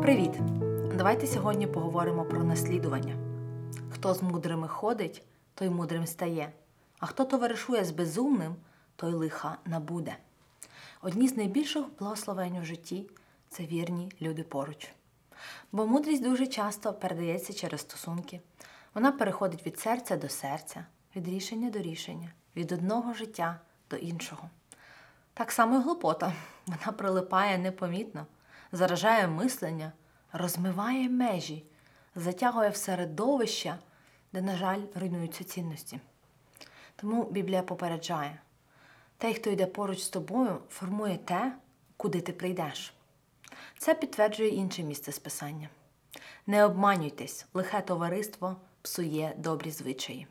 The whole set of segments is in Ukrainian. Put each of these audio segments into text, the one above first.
Привіт! Давайте сьогодні поговоримо про наслідування. Хто з мудрими ходить, той мудрим стає, а хто товаришує з безумним, той лиха набуде. Одні з найбільших благословень у житті – це вірні люди поруч. Бо мудрість дуже часто передається через стосунки. Вона переходить від серця до серця, від рішення до рішення, від одного життя до іншого. Так само і глупота. Вона прилипає непомітно, заражає мислення, розмиває межі, затягує в середовища, де, на жаль, руйнуються цінності. Тому Біблія попереджає: той, хто йде поруч з тобою, формує те, куди ти прийдеш. Це підтверджує інше місце з Писання. Не обманюйтесь, лихе товариство псує добрі звичаї.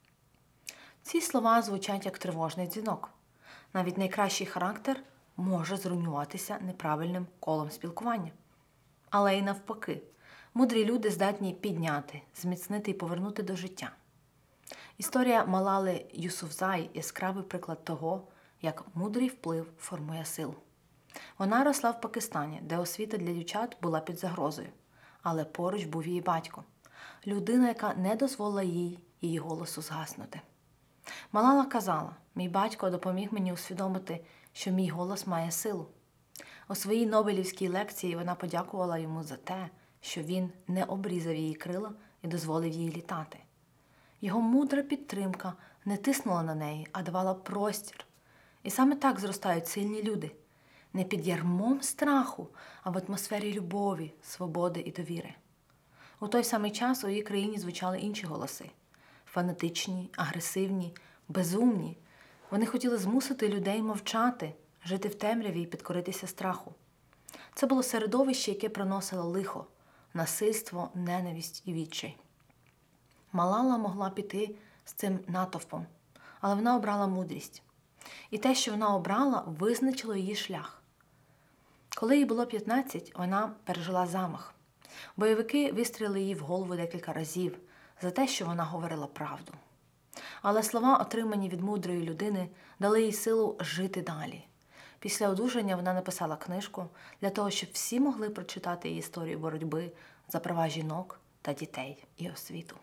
Ці слова звучать як тривожний дзвінок. Навіть найкращий характер може зруйнуватися неправильним колом спілкування. Але й навпаки, мудрі люди здатні підняти, зміцнити і повернути до життя. Історія Малали Юсуфзай – яскравий приклад того, як мудрий вплив формує силу. Вона росла в Пакистані, де освіта для дівчат була під загрозою, але поруч був її батько. Людина, яка не дозволила її голосу згаснути. Малала казала: «Мій батько допоміг мені усвідомити, що мій голос має силу». У своїй Нобелівській лекції вона подякувала йому за те, що він не обрізав її крила і дозволив їй літати. Його мудра підтримка не тиснула на неї, а давала простір. І саме так зростають сильні люди. Не під ярмом страху, а в атмосфері любові, свободи і довіри. У той самий час у її країні звучали інші голоси. Фанатичні, агресивні, безумні. Вони хотіли змусити людей мовчати, жити в темряві і підкоритися страху. Це було середовище, яке приносило лихо, насильство, ненависть і відчай. Малала могла піти з цим натовпом, але вона обрала мудрість. І те, що вона обрала, визначило її шлях. Коли їй було 15, вона пережила замах. Бойовики вистрілили їй в голову декілька разів за те, що вона говорила правду. Але слова, отримані від мудрої людини, дали їй силу жити далі. Після одужання вона написала книжку для того, щоб всі могли прочитати її історію боротьби за права жінок та дітей і освіту.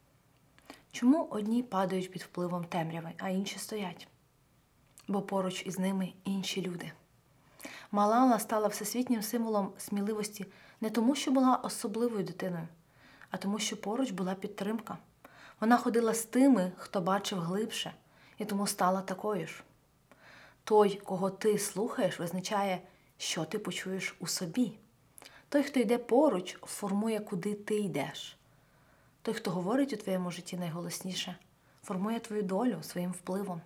Чому одні падають під впливом темряви, а інші стоять? Бо поруч із ними інші люди. Малала стала всесвітнім символом сміливості не тому, що була особливою дитиною, а тому, що поруч була підтримка. Вона ходила з тими, хто бачив глибше, і тому стала такою ж. Той, кого ти слухаєш, визначає, що ти почуєш у собі. Той, хто йде поруч, формує, куди ти йдеш. Той, хто говорить у твоєму житті найголосніше, формує твою долю своїм впливом.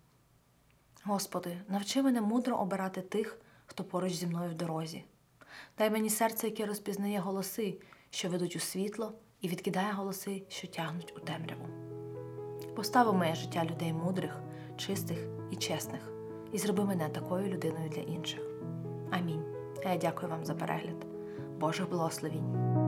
Господи, навчи мене мудро обирати тих, хто поруч зі мною в дорозі. Дай мені серце, яке розпізнає голоси, що ведуть у світло, і відкидає голоси, що тягнуть у темряву. Постав у моє життя людей мудрих, чистих і чесних, і зроби мене такою людиною для інших. Амінь. Я дякую вам за перегляд. Божих благословінь.